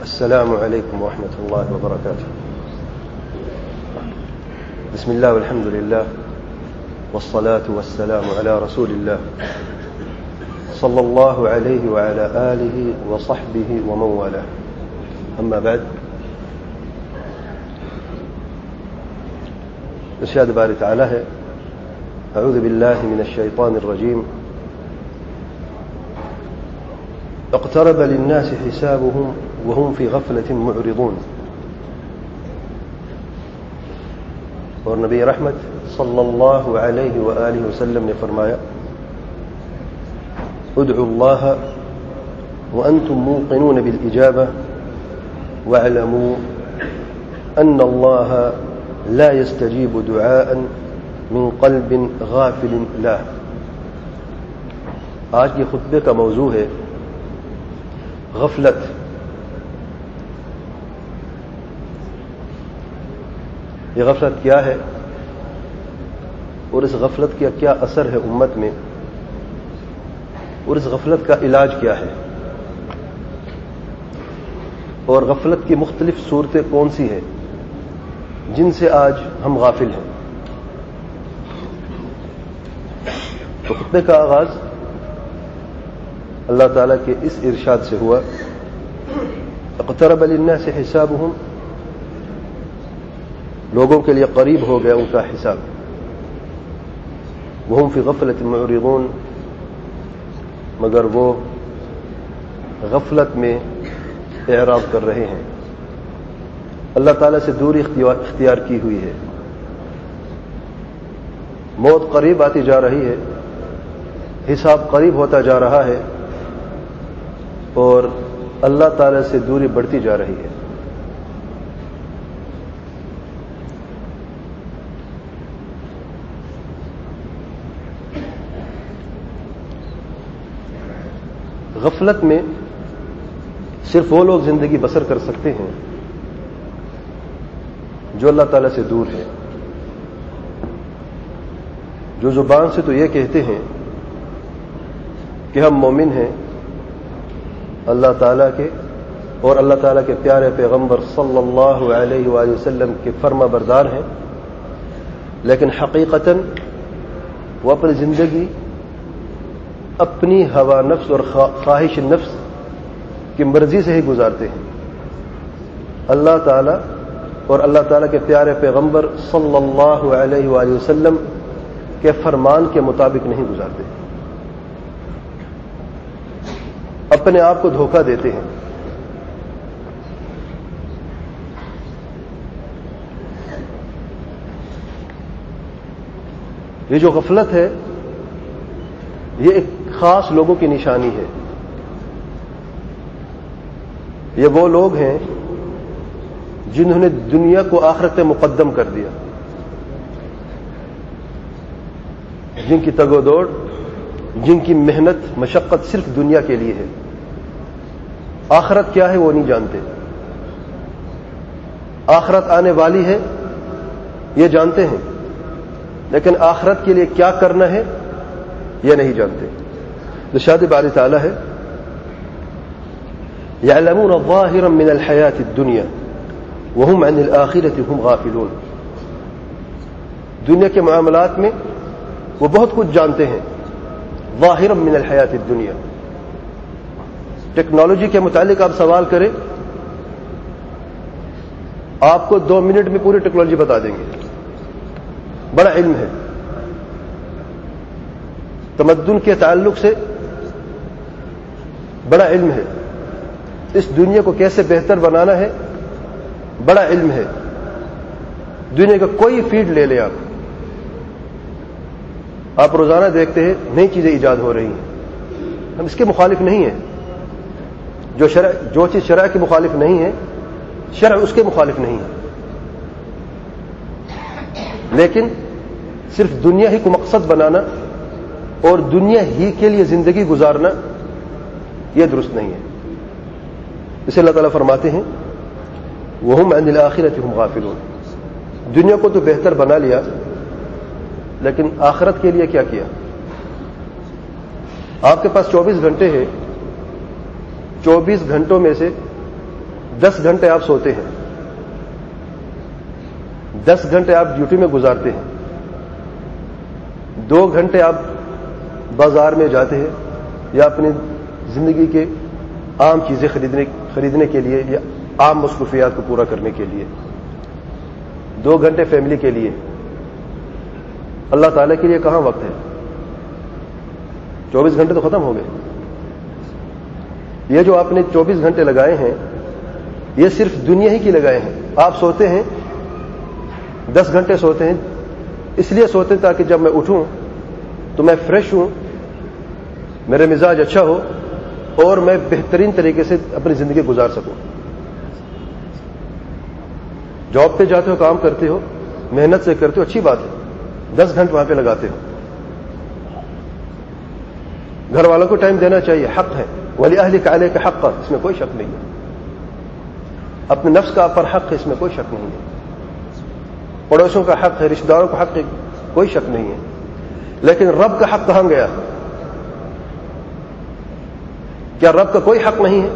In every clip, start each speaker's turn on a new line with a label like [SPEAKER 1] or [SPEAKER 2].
[SPEAKER 1] السلام عليكم ورحمة الله وبركاته. بسم الله والحمد لله والصلاة والسلام على رسول الله صلى الله عليه وعلى آله وصحبه ومن والاه. أما بعد، ارشاد باری تعالی ہے: اعوذ باللہ من الشیطان الرجیم اقترب للناس حسابهم وهم في غفلة معرضون. اور نبی رحمت صلی اللہ علیہ وآلہ وسلم نے فرمایا: ادعوا اللہ وانتم موقنون بالإجابة واعلموا ان اللہ لا يستجيب دعاء من قلب غافل له. آج کے خطبے کا موضوع ہے غفلت. یہ غفلت کیا ہے اور اس غفلت کا کیا اثر ہے امت میں، اور اس غفلت کا علاج کیا ہے، اور غفلت کی مختلف صورتیں کون سی ہیں جن سے آج ہم غافل ہیں. تو خطبے کا آغاز اللہ تعالیٰ کے اس ارشاد سے ہوا: اقترب للناس حسابهم. لوگوں کے لیے قریب ہو گیا ان کا حساب. وهم في غفلة معرضون. مگر وہ غفلت میں اعراض کر رہے ہیں، اللہ تعالیٰ سے دوری اختیار کی ہوئی ہے. موت قریب آتی جا رہی ہے، حساب قریب ہوتا جا رہا ہے، اور اللہ تعالیٰ سے دوری بڑھتی جا رہی ہے. غفلت میں صرف وہ لوگ زندگی بسر کر سکتے ہیں جو اللہ تعالیٰ سے دور ہے، جو زبان سے تو یہ کہتے ہیں کہ ہم مومن ہیں، اللہ تعالیٰ کے اور اللہ تعالیٰ کے پیارے پیغمبر صلی اللہ علیہ وآلہ وسلم کے فرما بردار ہیں، لیکن حقیقتاً وہ اپنی زندگی اپنی ہوا نفس اور خواہش نفس کی مرضی سے ہی گزارتے ہیں. اللہ تعالیٰ اور اللہ تعالیٰ کے پیارے پیغمبر صلی اللہ علیہ وآلہ وسلم کے فرمان کے مطابق نہیں گزارتے، اپنے آپ کو دھوکہ دیتے ہیں. یہ جو غفلت ہے یہ ایک خاص لوگوں کی نشانی ہے. یہ وہ لوگ ہیں جنہوں نے دنیا کو آخرت مقدم کر دیا، جن کی تگ و دوڑ، جن کی محنت مشقت صرف دنیا کے لیے ہے. آخرت کیا ہے وہ نہیں جانتے. آخرت آنے والی ہے یہ جانتے ہیں، لیکن آخرت کے لیے کیا کرنا ہے یہ نہیں جانتے. ارشاد باری تعالی ہے: يعلمون ظاهرا من الحياة الدنيا وهم عن الآخرة هم غافلون. دنیا کے معاملات میں وہ بہت کچھ جانتے ہیں. ظاہرا من الحیات الدنیا. ٹیکنالوجی کے متعلق آپ سوال کریں، آپ کو 2 منٹ میں پوری ٹیکنالوجی بتا دیں گے. بڑا علم ہے. تمدن کے تعلق سے بڑا علم ہے. اس دنیا کو کیسے بہتر بنانا ہے بڑا علم ہے. دنیا کا کوئی فیلڈ لے لیں آپ روزانہ دیکھتے ہیں نئی چیزیں ایجاد ہو رہی ہیں. ہم اس کے مخالف نہیں ہیں. جو چیز شرع کے مخالف نہیں ہے شرع اس کے مخالف نہیں ہے، لیکن صرف دنیا ہی کو مقصد بنانا اور دنیا ہی کے لیے زندگی گزارنا یہ درست نہیں ہے. اسے اللہ تعالیٰ فرماتے ہیں: وَهُمْ عَنِ الْآخِرَةِ هُمْ غَافِلُونَ. دنیا کو تو بہتر بنا لیا، لیکن آخرت کے لیے کیا کیا؟ آپ کے پاس 24 گھنٹے ہیں، 24 گھنٹوں میں سے 10 گھنٹے آپ سوتے ہیں، 10 گھنٹے آپ ڈیوٹی میں گزارتے ہیں، 2 گھنٹے آپ بازار میں جاتے ہیں یا اپنی زندگی کے عام چیزیں خریدنے کے لیے یا عام مصروفیات کو پورا کرنے کے لیے، 2 گھنٹے فیملی کے لیے، اللہ تعالیٰ کے لیے کہاں وقت ہے؟ 24 گھنٹے تو ختم ہو گئے. یہ جو آپ نے 24 گھنٹے لگائے ہیں یہ صرف دنیا ہی کی لگائے ہیں. آپ سوتے ہیں 10 گھنٹے سوتے ہیں، اس لیے سوتے ہیں تاکہ جب میں اٹھوں تو میں فریش ہوں، میرے مزاج اچھا ہو اور میں بہترین طریقے سے اپنی زندگی گزار سکوں. جاب پہ جاتے ہو، کام کرتے ہو، محنت سے کرتے ہو، اچھی بات ہے، 10 گھنٹے وہاں پہ لگاتے ہو. گھر والوں کو ٹائم دینا چاہیے، حق ہے. وَلِأَهْلِكَ عَلَيْكَ حَقًّا، اس میں کوئی شک نہیں ہے. اپنے نفس کا پر حق ہے، اس میں کوئی شک نہیں ہے. پڑوسیوں کا حق ہے، رشتہ داروں کا حق ہے، کوئی شک نہیں ہے. لیکن رب کا حق کہاں گیا؟ کیا رب کا کوئی حق نہیں ہے؟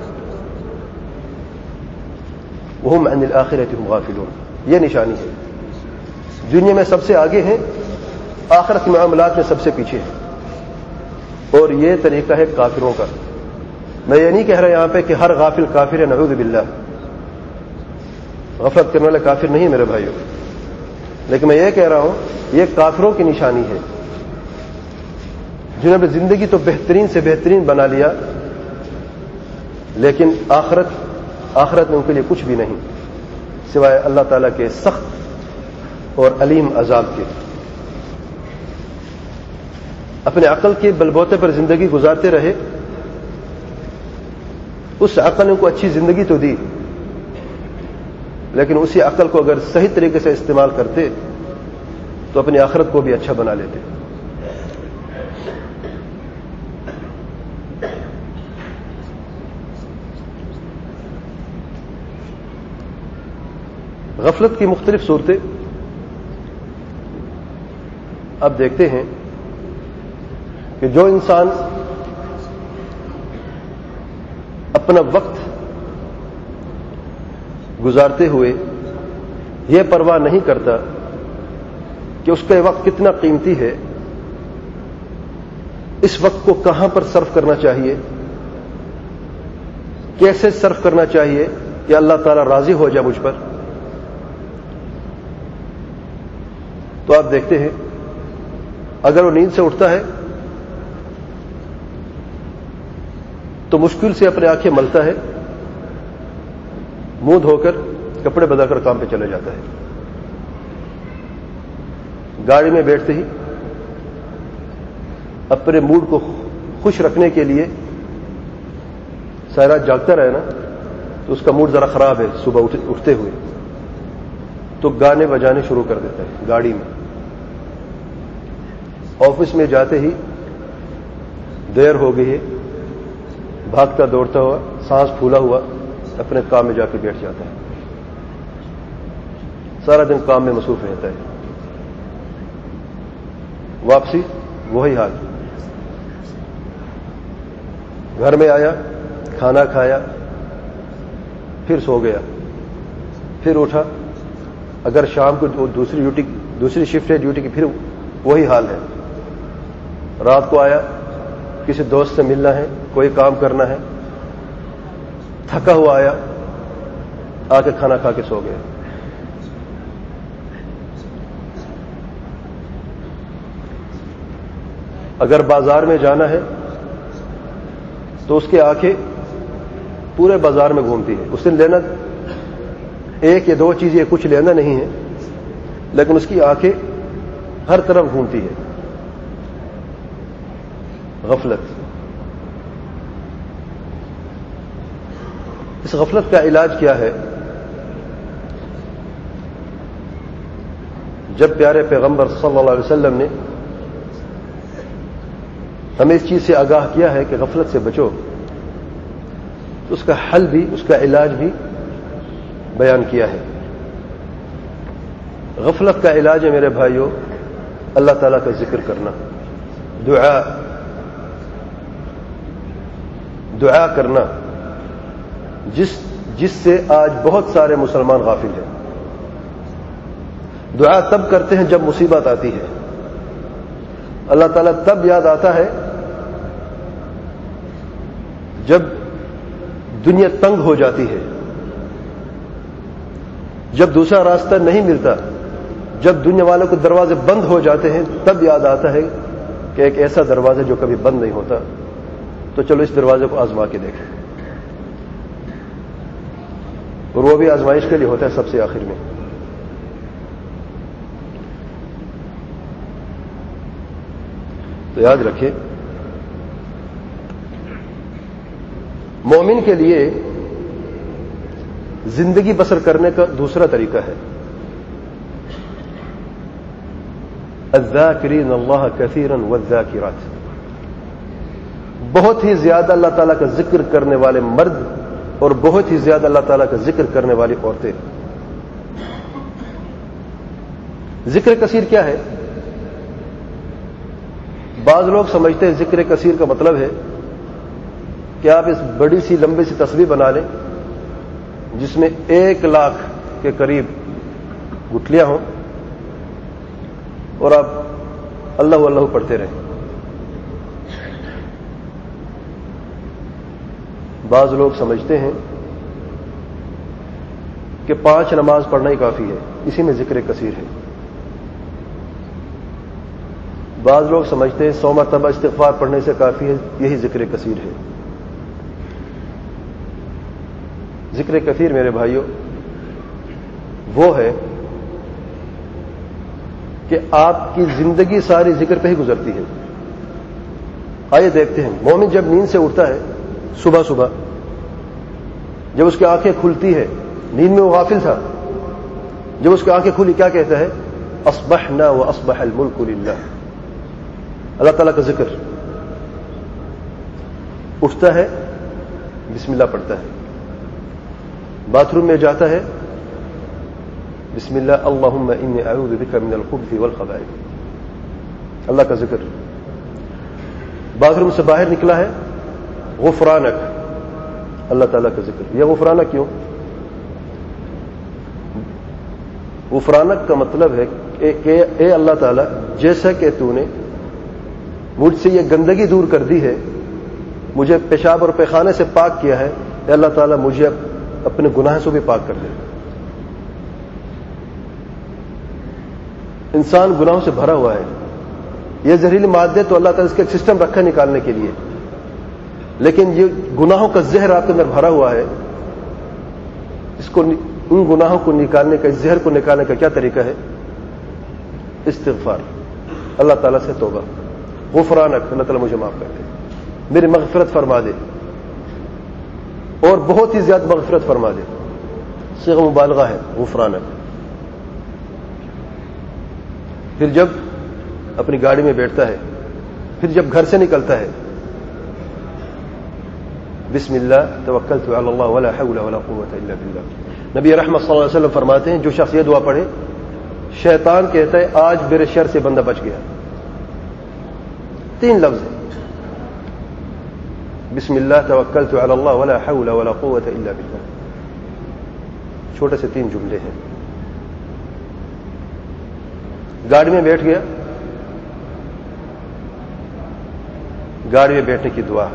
[SPEAKER 1] وَهُمْ عَنِ الْآخِرَةِ هُمْ غَافِلُونَ، یہ نشانی ہے. دنیا میں سب سے آگے ہیں، آخرت کے معاملات میں سب سے پیچھے ہیں. اور یہ طریقہ ہے کافروں کا. میں یہ نہیں کہہ رہا یہاں پہ کہ ہر غافل کافر ہے، نعوذ باللہ، غفلت کرنے والے کافر نہیں میرے بھائیوں، لیکن میں یہ کہہ رہا ہوں یہ کافروں کی نشانی ہے جنہوں نے زندگی تو بہترین سے بہترین بنا لیا، لیکن آخرت میں ان کے لیے کچھ بھی نہیں سوائے اللہ تعالیٰ کے سخت اور علیم عذاب کے. اپنے عقل کے بلبوتے پر زندگی گزارتے رہے، اس عقل نے ان کو اچھی زندگی تو دی، لیکن اسی عقل کو اگر صحیح طریقے سے استعمال کرتے تو اپنی آخرت کو بھی اچھا بنا لیتے. غفلت کی مختلف صورتیں اب دیکھتے ہیں کہ جو انسان اپنا وقت گزارتے ہوئے یہ پرواہ نہیں کرتا کہ اس کا وقت کتنا قیمتی ہے، اس وقت کو کہاں پر صرف کرنا چاہیے، کیسے صرف کرنا چاہیے کہ اللہ تعالیٰ راضی ہو جائے مجھ پر، تو آپ دیکھتے ہیں اگر وہ نیند سے اٹھتا ہے تو مشکل سے اپنے آنکھیں ملتا ہے، منہ دھو کر کپڑے بدل کر کام پہ چلے جاتا ہے. گاڑی میں بیٹھتے ہی اپنے موڈ کو خوش رکھنے کے لیے ساری رات جاگتا رہے نا تو اس کا موڈ ذرا خراب ہے، صبح اٹھتے ہوئے تو گانے بجانے شروع کر دیتا ہے گاڑی میں. آفس میں جاتے ہی دیر ہو گئی ہے، بھاگتا دوڑتا ہوا، سانس پھولا ہوا اپنے کام میں جا کے بیٹھ جاتا ہے، سارا دن کام میں مصروف رہتا ہے. واپسی وہی حال، گھر میں آیا، کھانا کھایا، پھر سو گیا، پھر اٹھا، اگر شام کو دوسری شفٹ ہے ڈیوٹی کی، پھر وہی حال ہے. رات کو آیا، کسی دوست سے ملنا ہے، کوئی کام کرنا ہے، تھکا ہوا آیا، آ کے کھانا کھا کے سو گیا. اگر بازار میں جانا ہے تو اس کی آنکھیں پورے بازار میں گھومتی ہے. اس نے لینا ایک یا دو چیزیں، کچھ لینا نہیں ہے، لیکن اس کی آنکھیں ہر طرف گھومتی ہے. غفلت. اس غفلت کا علاج کیا ہے؟ جب پیارے پیغمبر صلی اللہ علیہ وسلم نے ہمیں اس چیز سے آگاہ کیا ہے کہ غفلت سے بچو، تو اس کا حل بھی، اس کا علاج بھی بیان کیا ہے. غفلت کا علاج ہے میرے بھائیوں اللہ تعالیٰ کا ذکر کرنا، دعا کرنا. جس سے آج بہت سارے مسلمان غافل ہیں. دعا تب کرتے ہیں جب مصیبت آتی ہے. اللہ تعالیٰ تب یاد آتا ہے جب دنیا تنگ ہو جاتی ہے، جب دوسرا راستہ نہیں ملتا، جب دنیا والوں کے دروازے بند ہو جاتے ہیں، تب یاد آتا ہے کہ ایک ایسا دروازہ جو کبھی بند نہیں ہوتا، تو چلو اس دروازے کو آزما کے دیکھیں. اور وہ بھی آزمائش کے لیے ہوتا ہے سب سے آخر میں. تو یاد رکھیں، مومن کے لیے زندگی بسر کرنے کا دوسرا طریقہ ہے الذاکرین اللہ کثیرا والذاکرات. بہت ہی زیادہ اللہ تعالیٰ کا ذکر کرنے والے مرد اور بہت ہی زیادہ اللہ تعالیٰ کا ذکر کرنے والی عورتیں. ذکر کثیر کیا ہے؟ بعض لوگ سمجھتے ہیں ذکر کثیر کا مطلب ہے کہ آپ اس بڑی سی لمبی سی تصویر بنا لیں جس میں 1,00,000 کے قریب گٹھلیاں ہوں اور آپ اللہ اللہ پڑھتے رہیں. بعض لوگ سمجھتے ہیں کہ 5 نماز پڑھنا ہی کافی ہے، اسی میں ذکر کثیر ہے. بعض لوگ سمجھتے ہیں 100 مرتبہ استغفار پڑھنے سے کافی ہے، یہی ذکر کثیر ہے. ذکر کثیر میرے بھائیوں وہ ہے کہ آپ کی زندگی ساری ذکر پہ ہی گزرتی ہے. آئیے دیکھتے ہیں، مومن جب نیند سے اٹھتا ہے صبح صبح، جب اس کی آنکھیں کھلتی ہے، نیند میں وہ غافل تھا، جب اس کی آنکھیں کھلی کیا کہتا ہے؟ اصبحنا واصبح الملک للہ. اللہ تعالیٰ کا ذکر. اٹھتا ہے بسم اللہ پڑھتا ہے، باتھ روم میں جاتا ہے بسم اللہ اللہم انی اعوذ بک من الخبث والخبائث، اللہ کا ذکر. باتھ روم سے باہر نکلا ہے غفرانک، اللہ تعالیٰ کا ذکر. یہ غفرانک کیوں؟ غفرانک کا مطلب ہے کہ اے اللہ تعالیٰ، جیسا کہ تو نے مجھ سے یہ گندگی دور کر دی ہے، مجھے پیشاب اور پیخانے سے پاک کیا ہے، اے اللہ تعالیٰ مجھے اپنے گناہ سے بھی پاک کر دے. انسان گناہوں سے بھرا ہوا ہے. یہ زہریلی مادے تو اللہ تعالیٰ اس کا ایک سسٹم رکھا نکالنے کے لیے، لیکن یہ گناہوں کا زہر آپ کے اندر بھرا ہوا ہے. اس کو، ان گناہوں کو نکالنے کا، اس زہر کو نکالنے کا کیا طریقہ ہے؟ استغفار، اللہ تعالیٰ سے توبہ. غفرانک، اللہ تعالیٰ مجھے معاف کر دے، میری مغفرت فرما دے، اور بہت ہی زیادہ مغفرت فرما دے. صيغہ مبالغہ ہے غفرانک. پھر جب اپنی گاڑی میں بیٹھتا ہے، پھر جب گھر سے نکلتا ہے بسم اللہ توکلت علی اللہ ولا حول ولا قوت الا باللہ. نبی رحمت صلی اللہ علیہ وسلم فرماتے ہیں جو شخص یہ دعا پڑھے، شیطان کہتا ہے آج میرے شر سے بندہ بچ گیا. 3 لفظ ہیں، بسم اللہ توکلت علی اللہ ولا حول ولا قوت الا باللہ. چھوٹے سے 3 جملے ہیں. گاڑی میں بیٹھ گیا، گاڑی میں بیٹھنے کی دعا.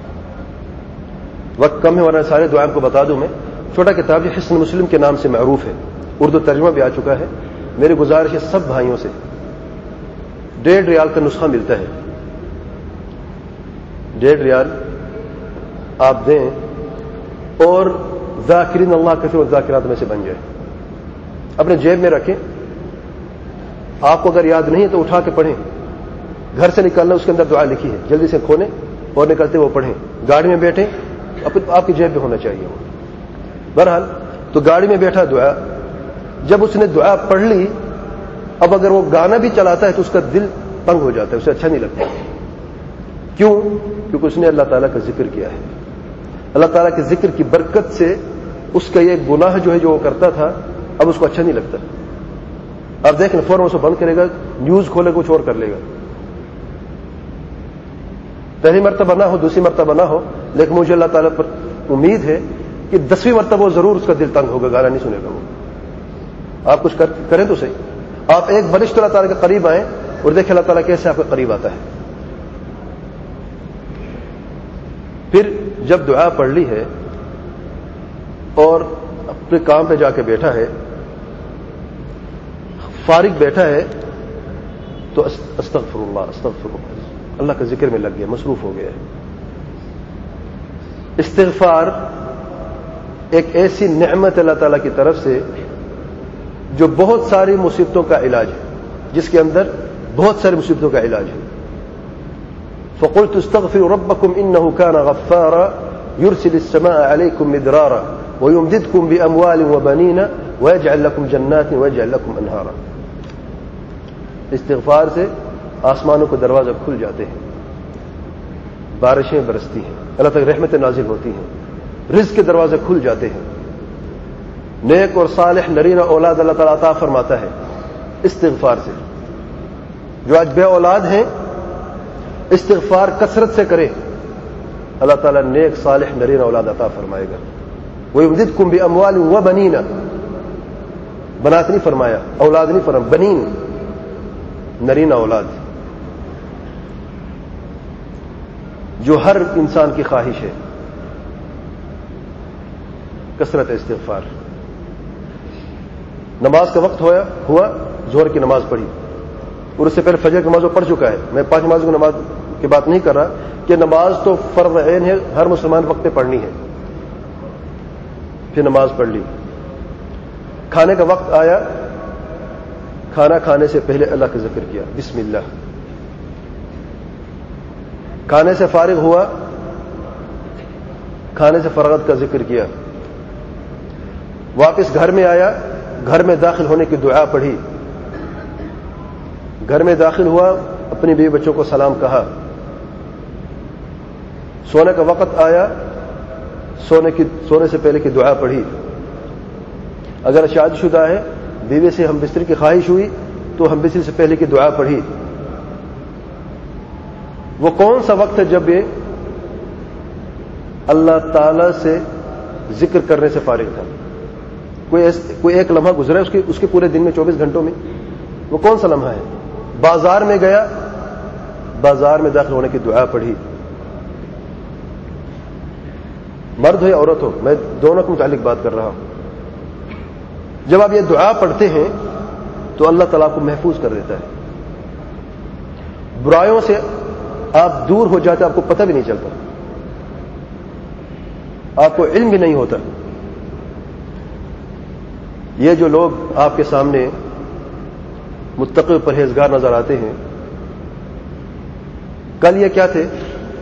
[SPEAKER 1] وقت کم ہے ورنہ سارے دعائیں کو بتا دوں میں. چھوٹا کتاب یہ حسن مسلم کے نام سے معروف ہے، اردو ترجمہ بھی آ چکا ہے. میری گزارش ہے سب بھائیوں سے، 1.5 ریال کا نسخہ ملتا ہے، 1.5 ریال آپ دیں اور ذاکرین اللہ کثیر و ذاکرات میں سے بن جائے. اپنے جیب میں رکھیں. آپ کو اگر یاد نہیں ہے تو اٹھا کے پڑھیں. گھر سے نکالنا اس کے اندر دعا لکھی ہے، جلدی سے کھولیں اور نکلتے وہ پڑھیں. گاڑی میں بیٹھیں، آپ کی جیب میں ہونا چاہیے وہ. بہرحال تو گاڑی میں بیٹھا دعا، جب اس نے دعا پڑھ لی، اب اگر وہ گانا بھی چلاتا ہے تو اس کا دل تنگ ہو جاتا ہے، اسے اچھا نہیں لگتا. کیوں؟ کیونکہ اس نے اللہ تعالیٰ کا ذکر کیا ہے. اللہ تعالیٰ کے ذکر کی برکت سے اس کا یہ گناہ جو ہے جو وہ کرتا تھا اب اس کو اچھا نہیں لگتا. آپ دیکھیں فوراً اسے بند کرے گا، نیوز کھولے کچھ اور کر لے گا. پہلی مرتبہ نہ ہو، دوسری مرتبہ نہ ہو، لیکن مجھے اللہ تعالیٰ پر امید ہے کہ 10ویں مرتبہ ضرور اس کا دل تنگ ہوگا, گانا نہیں سنے گا وہ. آپ کچھ کریں تو صحیح. آپ ایک بلشت اللہ تعالیٰ کے قریب آئیں اور دیکھیں اللہ تعالیٰ کیسے آپ کے قریب آتا ہے. پھر جب دعا پڑھ لی ہے اور اپنے کام پہ جا کے بیٹھا ہے, فارغ بیٹھا ہے, تو استغفر اللہ, اللہ کا ذکر میں لگ گیا, مصروف ہو گیا ہے. استغفار ایک ایسی نعمت اللہ تعالیٰ کی طرف سے جو بہت ساری مصیبتوں کا علاج ہے, جس کے اندر بہت ساری مصیبتوں کا علاج ہے. فقلت استغفروا ربكم انه كان غفارا يرسل السماء عليكم مدرارا ويمددكم باموال وبنين ويجعل لكم جنات ويجعل لكم انهارا. استغفار سے آسمانوں کے دروازے کھل جاتے ہیں, بارشیں برستی ہیں, اللہ تک رحمتیں نازل ہوتی ہیں, رزق کے دروازے کھل جاتے ہیں, نیک اور صالح نرینہ اولاد اللہ تعالیٰ عطا فرماتا ہے استغفار سے. جو آج بے اولاد ہیں استغفار کثرت سے کرے, اللہ تعالیٰ نیک صالح نرینہ اولاد عطا فرمائے گا. وَيُمْدِدْكُمْ بِأَمْوَالٍ وَبَنِينَ, بنات نہیں فرمایا, اولاد نہیں فرمایا, بنین نرینہ اولاد, جو ہر انسان کی خواہش ہے. کثرت استغفار. نماز کا وقت ہوا, ظہر کی نماز پڑھی اور اس سے پہلے فجر کی نماز پڑھ چکا ہے. میں 5 نمازوں کی نماز کی بات نہیں کر رہا کہ نماز تو فرض عین ہے, ہر مسلمان وقت پہ پڑھنی ہے. پھر نماز پڑھ لی, کھانے کا وقت آیا, کھانا کھانے سے پہلے اللہ کا ذکر کیا, بسم اللہ. کھانے سے فارغ ہوا, کھانے سے فراغت کا ذکر کیا. واپس گھر میں آیا, گھر میں داخل ہونے کی دعا پڑھی. گھر میں داخل ہوا, اپنی بیوی بچوں کو سلام کہا. سونے کا وقت آیا, سونے سے پہلے کی دعا پڑھی. اگر شادی شدہ ہے, بیوی سے ہم بستر کی خواہش ہوئی تو ہم بستر سے پہلے کی دعا پڑھی. وہ کون سا وقت ہے جب یہ اللہ تعالی سے ذکر کرنے سے فارغ تھا؟ کوئی ایک لمحہ گزرا ہے اس کے پورے دن میں 24 گھنٹوں میں؟ وہ کون سا لمحہ ہے؟ بازار میں گیا, بازار میں داخل ہونے کی دعا پڑھی. مرد ہو یا عورت ہو, میں دونوں کے متعلق بات کر رہا ہوں. جب آپ یہ دعا پڑھتے ہیں تو اللہ تعالیٰ کو محفوظ کر دیتا ہے. برائیوں سے آپ دور ہو جاتے, آپ کو پتہ بھی نہیں چلتا, آپ کو علم بھی نہیں ہوتا. یہ جو لوگ آپ کے سامنے متقی پرہیزگار نظر آتے ہیں, کل یہ کیا تھے؟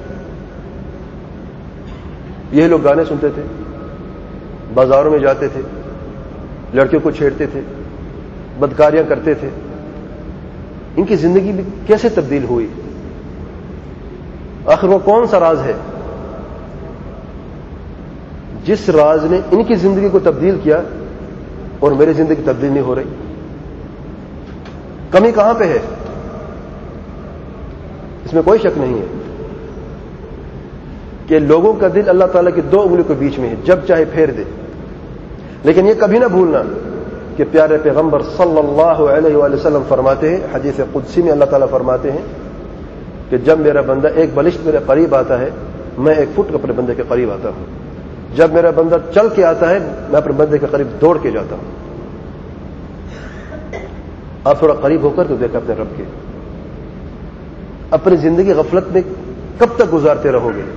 [SPEAKER 1] یہ لوگ گانے سنتے تھے, بازاروں میں جاتے تھے, لڑکیوں کو چھیڑتے تھے, بدکاریاں کرتے تھے. ان کی زندگی بھی کیسے تبدیل ہوئی؟ آخر وہ کون سا راز ہے جس راز نے ان کی زندگی کو تبدیل کیا اور میری زندگی تبدیل نہیں ہو رہی؟ کمی کہاں پہ ہے؟ اس میں کوئی شک نہیں ہے کہ لوگوں کا دل اللہ تعالیٰ کی 2 انگلیوں کے بیچ میں ہے, جب چاہے پھیر دے. لیکن یہ کبھی نہ بھولنا کہ پیارے پیغمبر صلی اللہ علیہ وآلہ وسلم فرماتے ہیں, حدیث قدسی میں اللہ تعالیٰ فرماتے ہیں کہ جب میرا بندہ ایک بلشت میرے قریب آتا ہے, میں 1 فٹ اپنے بندے کے قریب آتا ہوں. جب میرا بندہ چل کے آتا ہے, میں اپنے بندے کے قریب دوڑ کے جاتا ہوں. آپ تھوڑا قریب ہو کر تو دیکھ اپنے رب کے. اپنی زندگی غفلت میں کب تک گزارتے رہو گے؟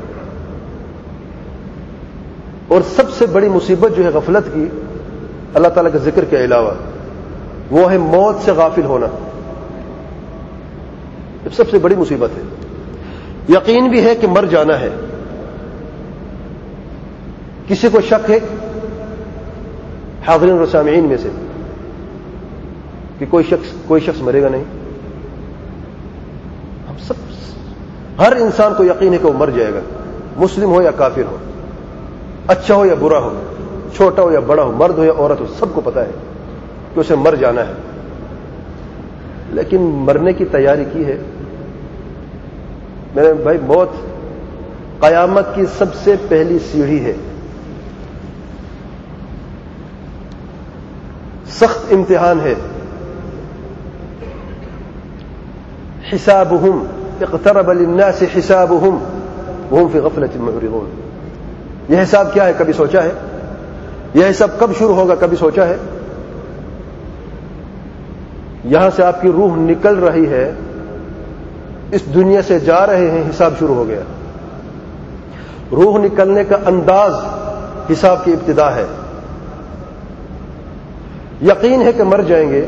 [SPEAKER 1] اور سب سے بڑی مصیبت جو ہے غفلت کی, اللہ تعالیٰ کے ذکر کے علاوہ, وہ ہے موت سے غافل ہونا. سب سے بڑی مصیبت ہے. یقین بھی ہے کہ مر جانا ہے. کسی کو شک ہے حاضرین و سامعین میں سے کہ کوئی شخص مرے گا نہیں؟ ہم سب, ہر انسان کو یقین ہے کہ وہ مر جائے گا, مسلم ہو یا کافر ہو, اچھا ہو یا برا ہو, چھوٹا ہو یا بڑا ہو, مرد ہو یا عورت ہو, سب کو پتا ہے کہ اسے مر جانا ہے. لیکن مرنے کی تیاری کی ہے؟ میرے بھائی, موت قیامت کی سب سے پہلی سیڑھی ہے. سخت امتحان ہے. حسابهم اقترب للناس حسابهم وهم في غفلة معرضون. یہ حساب کیا ہے؟ کبھی سوچا ہے؟ یہ حساب کب شروع ہوگا؟ کبھی سوچا ہے؟ یہاں سے آپ کی روح نکل رہی ہے، اس دنیا سے جا رہے ہیں، حساب شروع ہو گیا. روح نکلنے کا انداز حساب کی ابتدا ہے. یقین ہے کہ مر جائیں گے،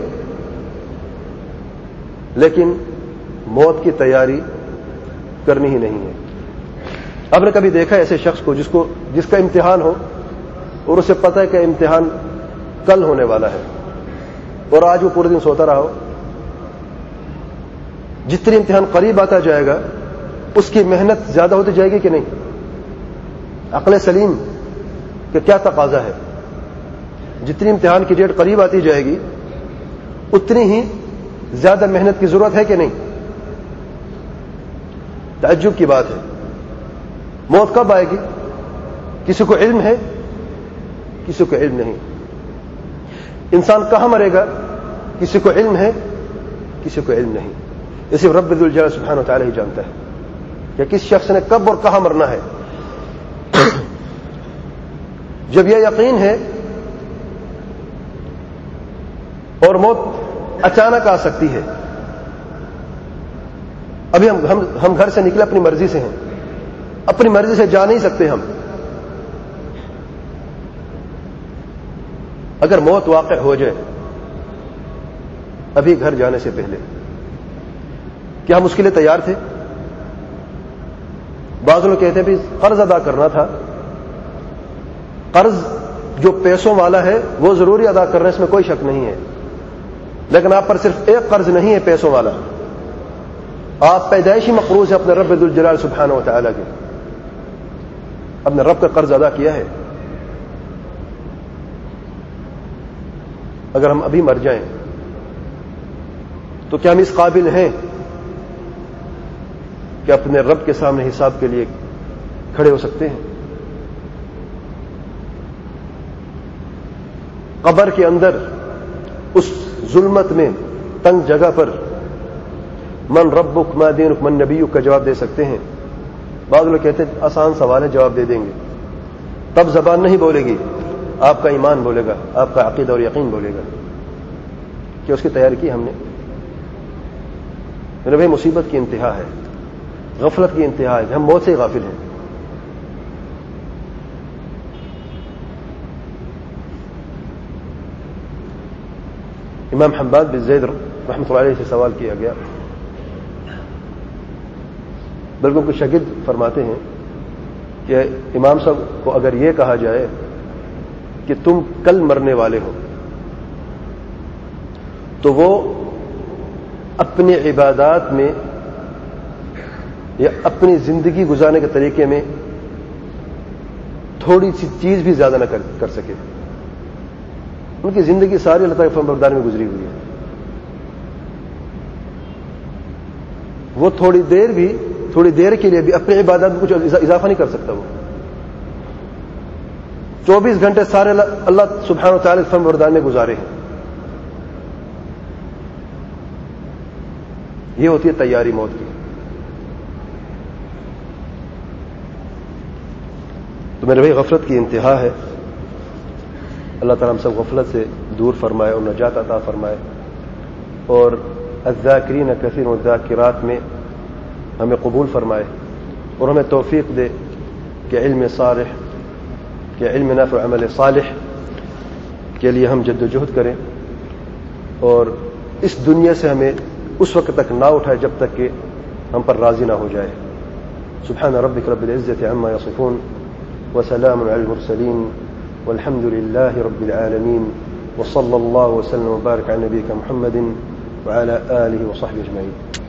[SPEAKER 1] لیکن موت کی تیاری کرنی ہی نہیں ہے. آپ نے کبھی دیکھا ایسے شخص کو جس کا امتحان ہو اور اسے پتہ ہے کہ امتحان کل ہونے والا ہے اور آج وہ پورے دن سوتا رہا ہو؟ جتنی امتحان قریب آتا جائے گا اس کی محنت زیادہ ہوتی جائے گی کہ نہیں؟ عقل سلیم کہ کیا تقاضا ہے؟ جتنی امتحان کی ڈیٹ قریب آتی جائے گی اتنی ہی زیادہ محنت کی ضرورت ہے کہ نہیں؟ تعجب کی بات ہے. موت کب آئے گی؟ کسی کو علم ہے، کسی کو علم نہیں. انسان کہاں مرے گا؟ کسی کو علم ہے، کسی کو علم نہیں. یہ صرف رب ذوالجلال سبحانہ وتعالی ہی جانتا ہے کہ کس شخص نے کب اور کہاں مرنا ہے. جب یہ یقین ہے اور موت اچانک آ سکتی ہے. ابھی ہم گھر سے نکلے اپنی مرضی سے ہیں، اپنی مرضی سے جا نہیں سکتے ہم. اگر موت واقع ہو جائے ابھی گھر جانے سے پہلے، کیا ہم اس کے لیے تیار تھے؟ بعض لوگ کہتے ہیں بھی قرض ادا کرنا تھا. قرض جو پیسوں والا ہے وہ ضروری ادا کرنا، اس میں کوئی شک نہیں ہے. لیکن آپ پر صرف ایک قرض نہیں ہے پیسوں والا، آپ پیدائشی مقروض ہیں اپنے رب ذوالجلال سبحانہ وتعالی کے. اپنے رب کا قرض ادا کیا ہے. اگر ہم ابھی مر جائیں تو کیا ہم اس قابل ہیں کہ اپنے رب کے سامنے حساب کے لیے کھڑے ہو سکتے ہیں؟ قبر کے اندر اس ظلمت میں تنگ جگہ پر من ربک ما دینک من نبیک کا جواب دے سکتے ہیں. بعض لوگ کہتے ہیں آسان سوال ہے، جواب دے دیں گے. تب زبان نہیں بولے گی، آپ کا ایمان بولے گا، آپ کا عقیدہ اور یقین بولے گا کہ اس کی تیاری کی ہم نے. میرے بھائی مصیبت کی انتہا ہے، غفلت کی انتہا ہے کہ ہم موت سے غافل ہیں. امام حماد بن زید رحمۃ اللہ علیہ سے سوال کیا گیا، بلکہ کچھ شاگرد فرماتے ہیں کہ امام صاحب کو اگر یہ کہا جائے کہ تم کل مرنے والے ہو تو وہ اپنی عبادات میں یا اپنی زندگی گزارنے کے طریقے میں تھوڑی سی چیز بھی زیادہ نہ کر سکے. ان کی زندگی ساری اللہ تعالیٰ کے فرمانبرداری میں گزری ہوئی ہے. وہ تھوڑی دیر کے لیے بھی اپنی عبادات میں کچھ اضافہ نہیں کر سکتا. وہ 24 گھنٹے سارے اللہ سبحانہ و تعالیٰ کے فرمانبرداری میں گزارے ہیں. یہ ہوتی ہے تیاری موت کی. تو میرے بھائی غفلت کی انتہا ہے. اللہ تعالیٰ ہم سب غفلت سے دور فرمائے اور نجات عطا فرمائے، اور الذاکرین کثیر والذاکرات میں ہمیں قبول فرمائے، اور ہمیں توفیق دے کہ علم صالح، کہ علم نافع عمل صالح کے لیے ہم جد و جہد کریں، اور اس دنیا سے ہمیں اس وقت تک نہ اٹھائے جب تک کہ ہم پر راضی نہ ہو جائے. سبحان ربک رب العزت عما یصفون وسلام علی المرسلین والحمد لله رب العالمين وصلى الله وسلم وبارك على نبيك محمد وعلى آله وصحبه أجمعين.